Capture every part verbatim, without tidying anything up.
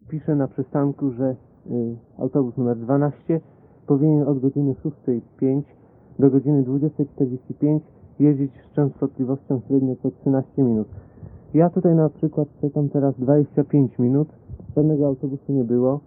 Pisze na przystanku, że y, autobus numer dwanaście powinien od godziny szóstej pięć do godziny dwudziestej czterdzieści pięć jeździć z częstotliwością średnio co trzynaście minut. Ja tutaj na przykład czekam teraz dwadzieścia pięć minut, żadnego autobusu nie było.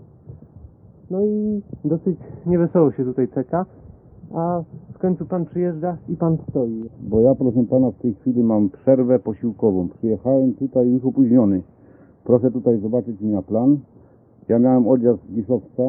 No i dosyć niewesoło się tutaj czeka, a w końcu pan przyjeżdża i pan stoi. Bo ja, proszę pana, w tej chwili mam przerwę posiłkową. Przyjechałem tutaj już opóźniony. Proszę tutaj zobaczyć mi na plan. Ja miałem odjazd z Giszowca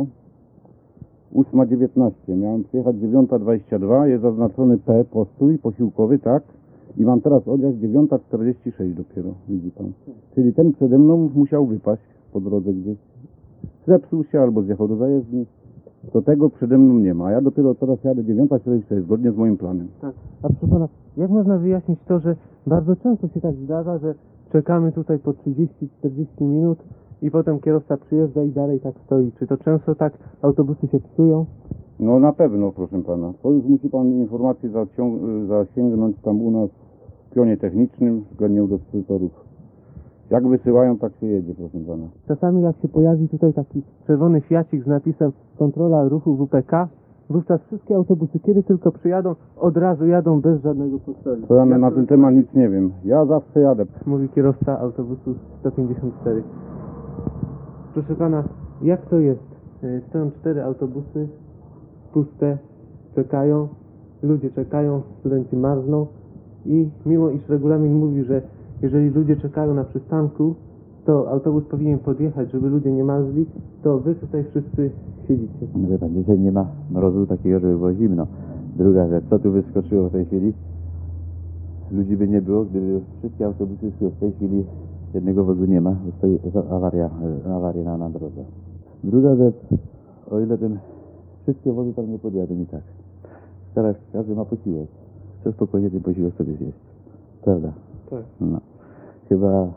ósma dziewiętnaście. Miałem przyjechać dziewiąta dwadzieścia dwa. Jest zaznaczony P, postój posiłkowy, tak? I mam teraz odjazd dziewiąta czterdzieści sześć dopiero, widzi pan. Czyli ten przede mną musiał wypaść po drodze gdzieś. Zepsuł się albo zjechał do zajezdni. To tego przede mną nie ma, a ja dopiero teraz jadę dziewiąta czterdzieści sześć, zgodnie z moim planem. Tak. A proszę pana, jak można wyjaśnić to, że bardzo często się tak zdarza, że czekamy tutaj po trzydzieści czterdzieści minut i potem kierowca przyjeżdża i dalej tak stoi? Czy to często tak autobusy się psują? No na pewno, proszę pana. To już musi pan informację zaciąg- zasięgnąć tam u nas w pionie technicznym względnie u dystrybutorów. Jak wysyłają, tak się jedzie, proszę pana. Czasami jak się pojawi tutaj taki czerwony fiacik z napisem kontrola ruchu W P K, wówczas wszystkie autobusy, kiedy tylko przyjadą, od razu jadą bez żadnego postoju. To ja na, na ten temat nic nie wiem. Ja zawsze jadę. Mówi kierowca autobusu sto pięćdziesiąt cztery. Proszę pana, jak to jest? Y, Stoją cztery autobusy, puste, czekają, ludzie czekają, studenci marzną i mimo iż regulamin mówi, że jeżeli ludzie czekają na przystanku, to autobus powinien podjechać, żeby ludzie nie marzli, to wy tutaj wszyscy siedzicie. No wie pan, dzisiaj nie ma mrozu takiego, żeby było zimno. Druga rzecz, co tu wyskoczyło w tej chwili? Ludzi by nie było, gdyby wszystkie autobusy szły. W tej chwili jednego wozu nie ma, bo stoi awaria, awaria na, na drodze. Druga rzecz, o ile ten wszystkie wozy tam nie podjadą i tak. Teraz każdy ma posiłek. Chce spokojnie ten posiłek sobie zjeść. Prawda? Tak. No. Chyba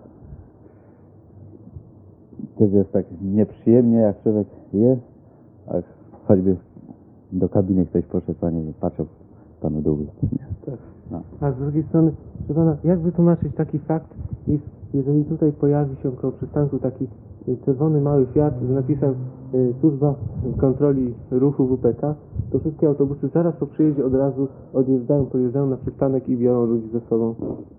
też jest tak nieprzyjemnie, jak człowiek je, a choćby do kabiny ktoś poszedł, panie, i patrzył panu do ust. Tak. No. A z drugiej strony, proszę pana, jak wytłumaczyć taki fakt, iż jeżeli tutaj pojawi się koło przystanku taki y, czerwony mały Fiat z napisem y, służba kontroli ruchu W P K, to wszystkie autobusy zaraz po przyjeździe od razu odjeżdżają, pojeżdżają na przystanek i biorą ludzi ze sobą.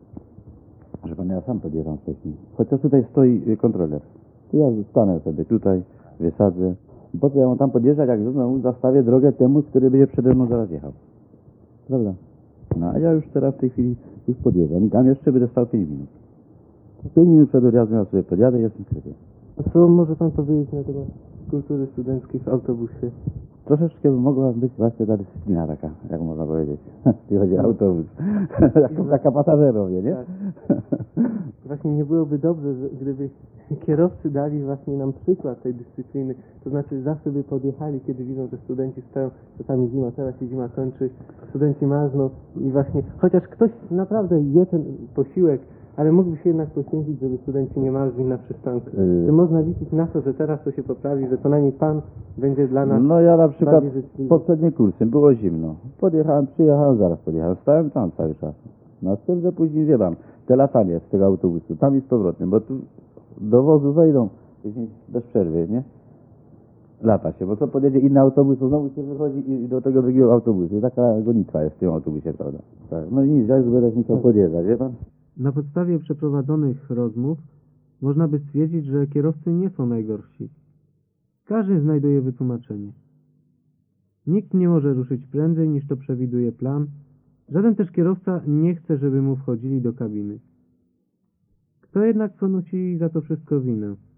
Że pan, ja sam podjeżdżam wcześniej. Chociaż tutaj stoi y, kontroler. To ja stanę sobie tutaj, wysadzę. Po co ja mam tam podjeżdżać, jak znowu zastawię drogę temu, który będzie przede mną zaraz jechał. Prawda? No a ja już teraz w tej chwili już podjeżdżam. Tam jeszcze będę stał pięć minut. pięć minut przed odjazdem ja sobie podjadę i jestem w sklepie. A co może pan powiedzieć na temat kultury studenckiej w autobusie? Troszeczkę mogła być właśnie ta dyscyplina taka, jak można powiedzieć, jeśli chodzi o autobus. Taka pasażerowie, nie? Tak. Właśnie nie byłoby dobrze, że gdyby kierowcy dali właśnie nam przykład tej dyscypliny, to znaczy zawsze by podjechali, kiedy widzą, że studenci stoją, czasami zima, teraz się zima kończy, studenci marzną i właśnie, chociaż ktoś naprawdę je ten posiłek, ale mógłby się jednak poświęcić, żeby studenci nie marzli na przystanku. Yy. Czy można liczyć na to, że teraz to się poprawi, że co najmniej pan będzie dla nas No ja na przykład bardziej życzliwy? poprzednim kursem było zimno. Podjechałem, przyjechałem, zaraz podjechałem. Stałem tam cały czas. No z tym, że później wie pan, te latanie z tego autobusu, tam i z powrotem, bo tu do wozu wejdą później bez przerwy, nie? Lata się, bo co podjedzie inny autobus, to znowu się wychodzi i do tego drugiego autobusu. I taka gonitwa jest w tym autobusie, prawda? Tak. No i nic, ja już będę musiał podjeżdżać, wie pan? Na podstawie przeprowadzonych rozmów można by stwierdzić, że kierowcy nie są najgorsi. Każdy znajduje wytłumaczenie. Nikt nie może ruszyć prędzej niż to przewiduje plan. Żaden też kierowca nie chce, żeby mu wchodzili do kabiny. Kto jednak ponosi za to wszystko winę?